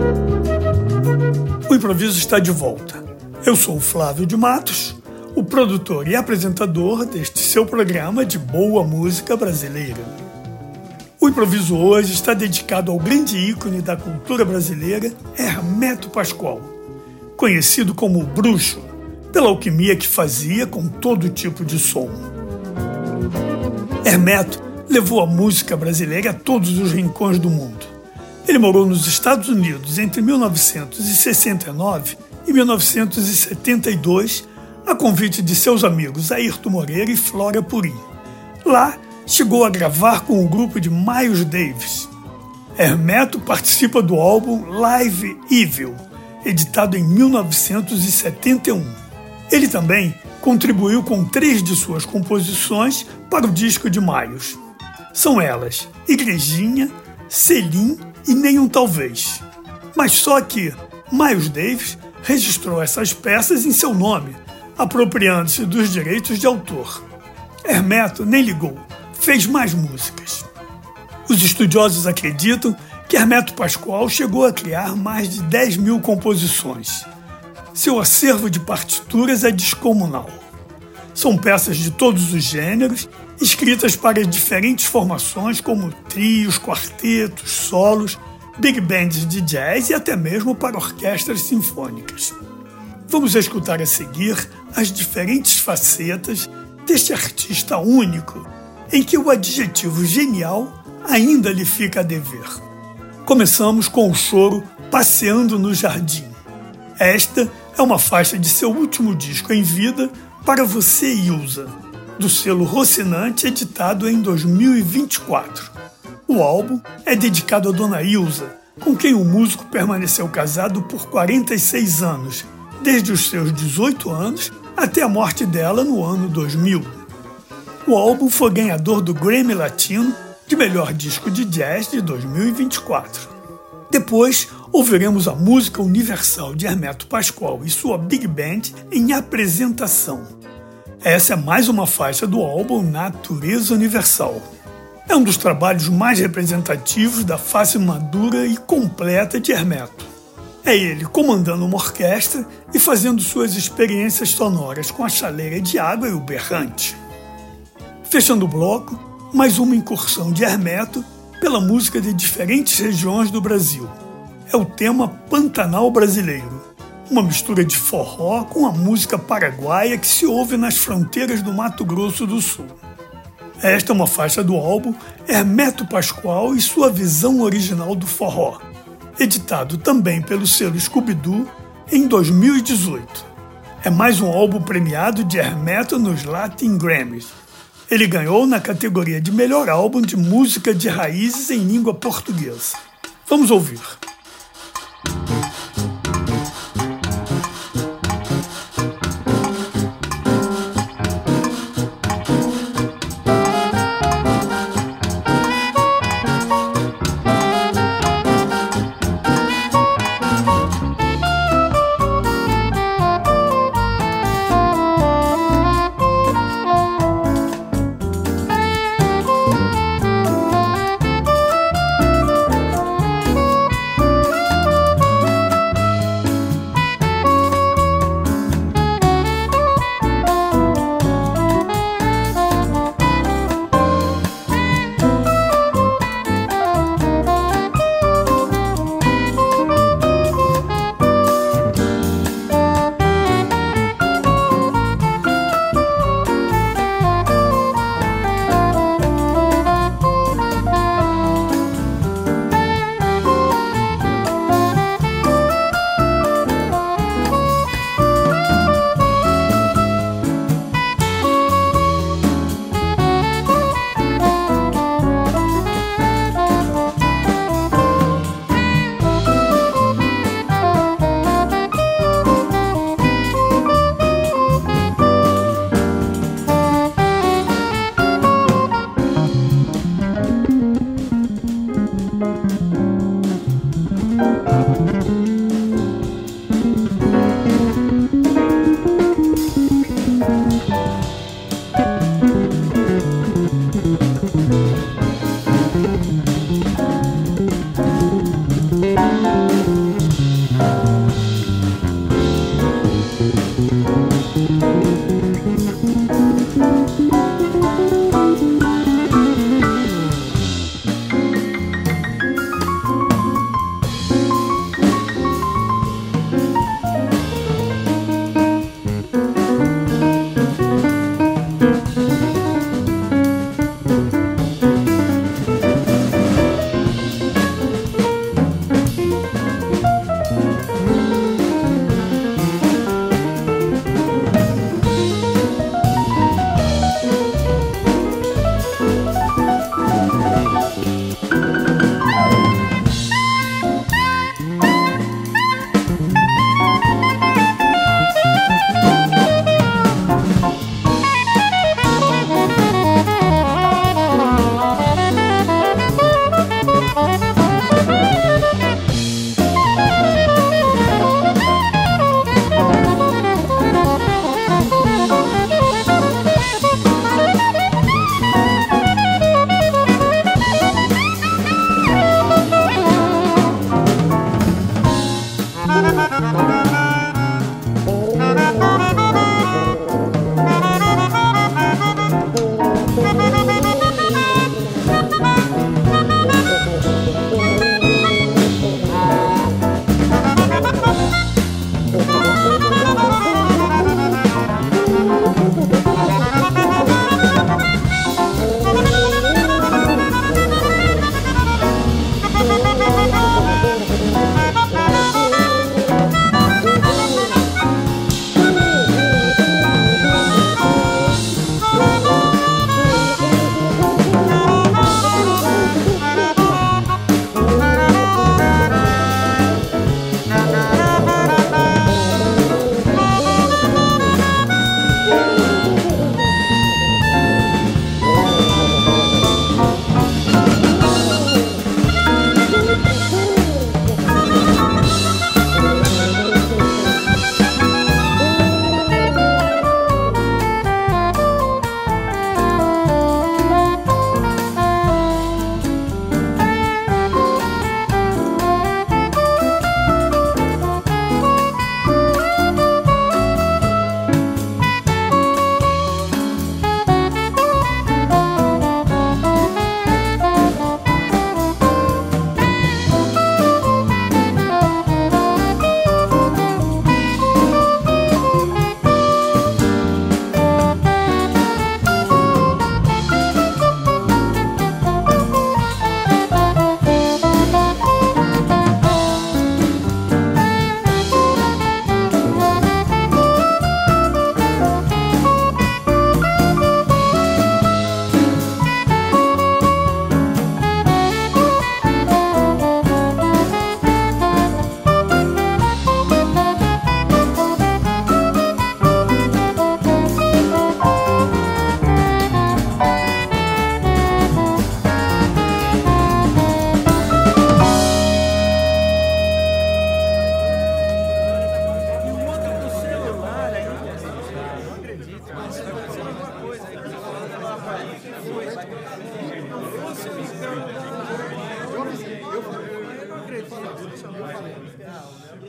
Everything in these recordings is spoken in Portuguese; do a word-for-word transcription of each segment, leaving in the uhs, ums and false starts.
O improviso está de volta. Eu sou o Flávio de Matos, o produtor e apresentador deste seu programa de boa música brasileira. O improviso hoje está dedicado ao grande ícone da cultura brasileira, Hermeto Pascoal, conhecido como o Bruxo, pela alquimia que fazia com todo tipo de som. Hermeto levou a música brasileira a todos os rincões do mundo. Ele morou nos Estados Unidos entre mil novecentos e sessenta e nove e mil novecentos e setenta e dois, a convite de seus amigos Airto Moreira e Flora Purim. Lá, chegou a gravar com o grupo de Miles Davis. Hermeto participa do álbum Live Evil, editado em mil novecentos e setenta e um. Ele também contribuiu com três de suas composições para o disco de Miles. São elas Igrejinha, Selim e Nenhum Talvez. Mas só que Miles Davis registrou essas peças em seu nome, apropriando-se dos direitos de autor. Hermeto nem ligou, fez mais músicas. Os estudiosos acreditam que Hermeto Pascoal chegou a criar mais de dez mil composições. Seu acervo de partituras é descomunal. São peças de todos os gêneros, escritas para diferentes formações como trios, quartetos, solos, big bands de jazz e até mesmo para orquestras sinfônicas. Vamos escutar a seguir as diferentes facetas deste artista único, em que o adjetivo genial ainda lhe fica a dever. Começamos com o choro Passeando no Jardim. Esta é uma faixa de seu último disco em vida, Para Você, Ilza, do selo Rocinante, editado em dois mil e vinte e quatro. O álbum é dedicado a Dona Ilza, com quem o músico permaneceu casado por quarenta e seis anos, desde os seus dezoito anos até a morte dela no ano dois mil. O álbum foi ganhador do Grammy Latino de melhor disco de jazz de dois mil e vinte e quatro. Depois, ouviremos a música universal de Hermeto Pascoal e sua Big Band em apresentação. Essa é mais uma faixa do álbum Natureza Universal. É um dos trabalhos mais representativos da face madura e completa de Hermeto. É ele comandando uma orquestra e fazendo suas experiências sonoras com a chaleira de água e o berrante. Fechando o bloco, mais uma incursão de Hermeto pela música de diferentes regiões do Brasil. É o tema Pantanal Brasileiro, uma mistura de forró com a música paraguaia que se ouve nas fronteiras do Mato Grosso do Sul. Esta é uma faixa do álbum Hermeto Pascoal e sua visão original do forró, editado também pelo selo Scooby-Doo em dois mil e dezoito. É mais um álbum premiado de Hermeto nos Latin Grammys. Ele ganhou na categoria de melhor álbum de música de raízes em língua portuguesa. Vamos ouvir.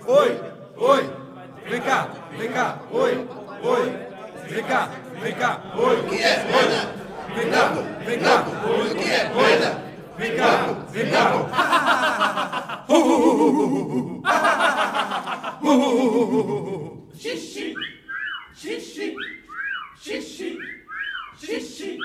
oi, oi, vem cá, vem cá, oi, oi, vem cá, vem cá, oi. O que é? Vem cá, vem cá, oi. O que é? Vem cá, vem cá. Xixi, xixi, xixi, xixi.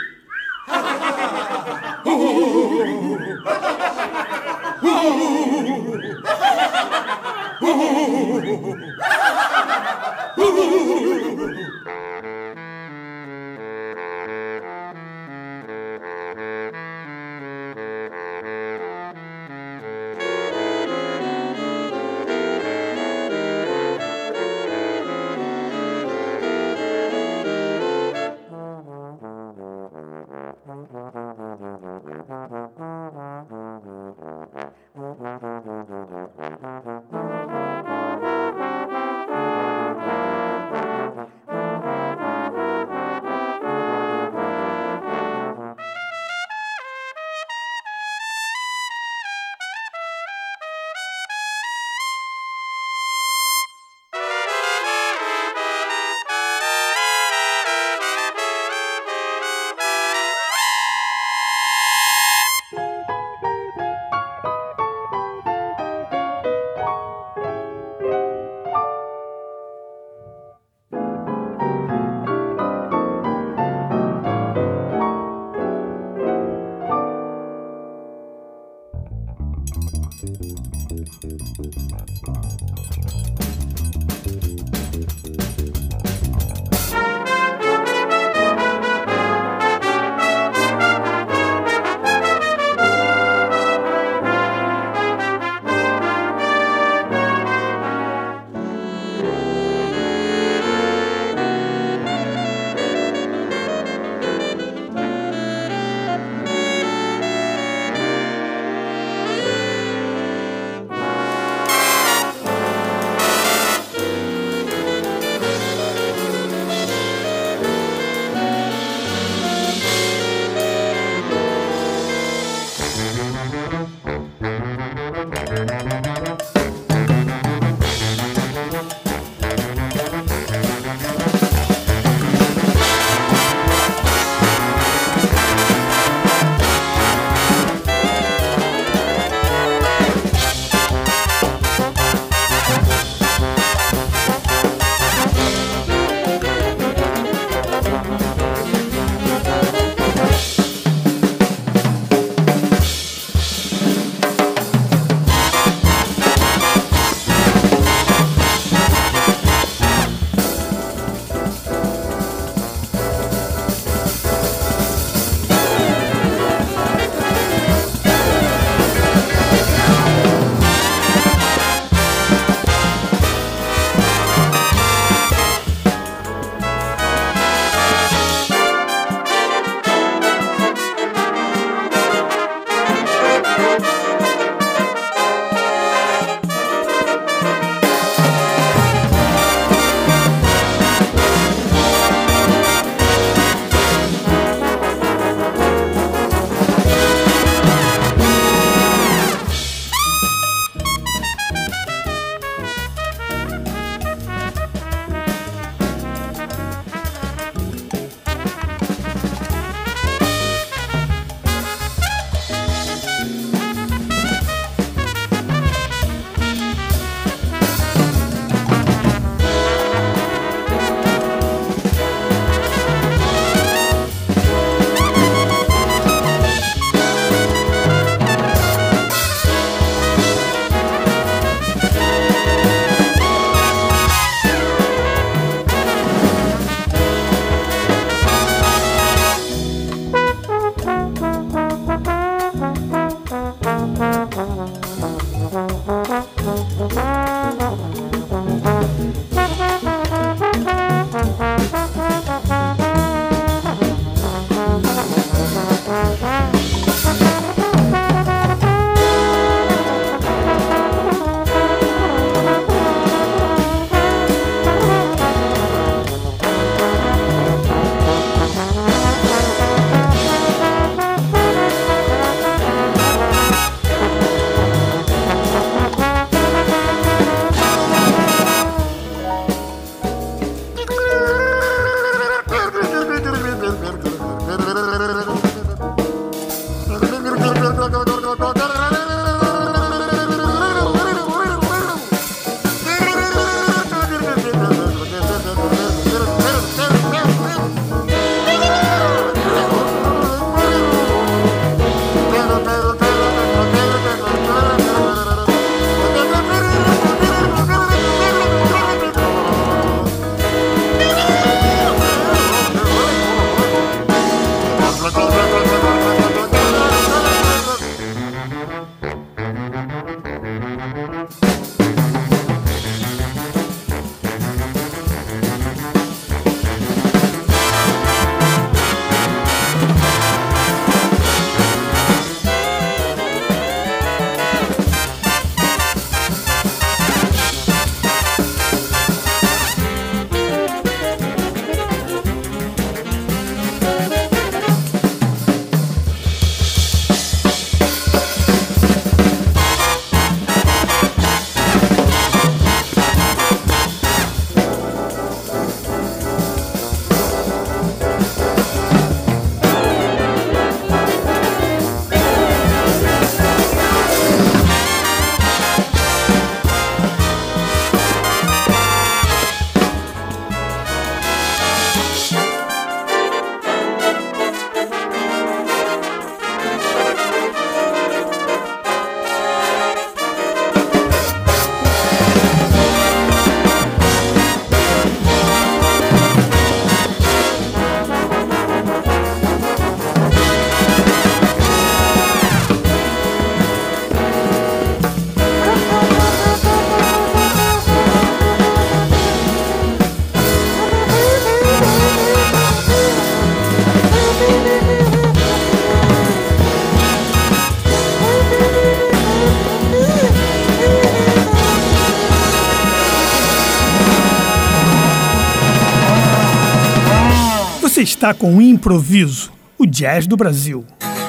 Você está com o Improviso, o jazz do Brasil.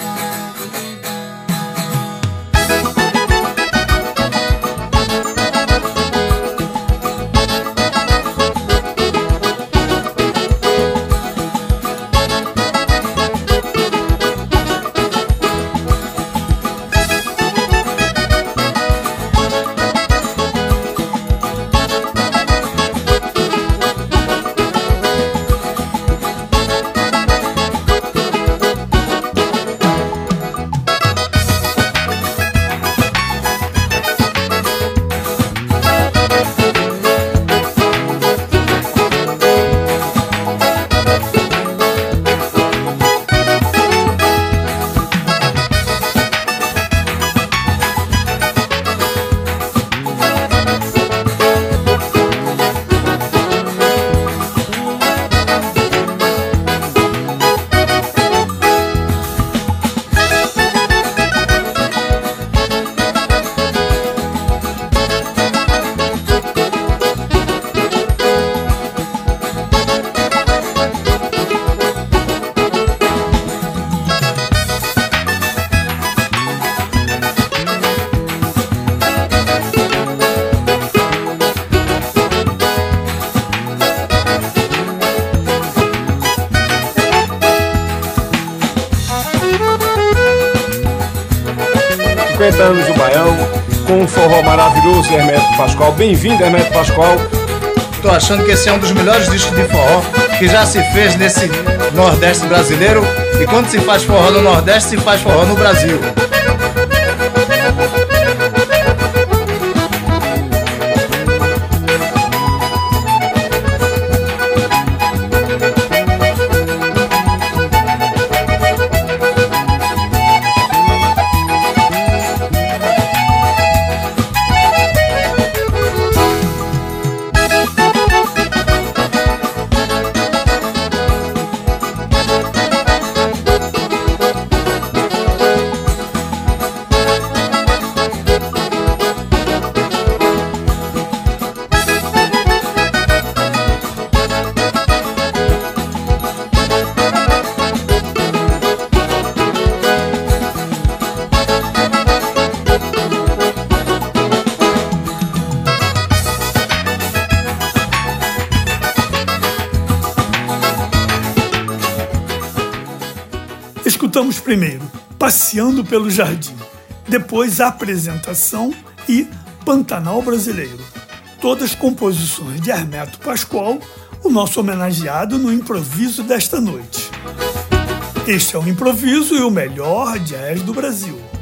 cinquenta anos do Baião, com um forró maravilhoso, Hermeto Pascoal. Bem-vindo, Hermeto Pascoal. Tô achando que esse é um dos melhores discos de forró que já se fez nesse Nordeste brasileiro. E quando se faz forró no Nordeste, se faz forró no Brasil. Escutamos primeiro Passeando pelo Jardim, depois Apresentação e Pantanal Brasileiro, todas composições de Hermeto Pascoal, o nosso homenageado no improviso desta noite. Este é o Improviso e o melhor jazz do Brasil.